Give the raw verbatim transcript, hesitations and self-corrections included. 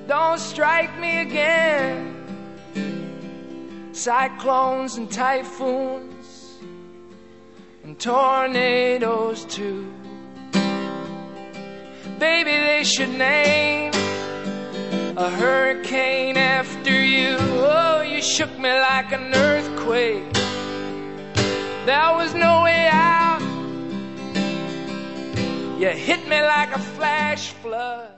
don't strike me again. Cyclones and typhoons and tornadoes too. Baby, they should name a hurricane after you. Oh, you shook me like an earthquake. There was no way out. You hit me like a flash flood.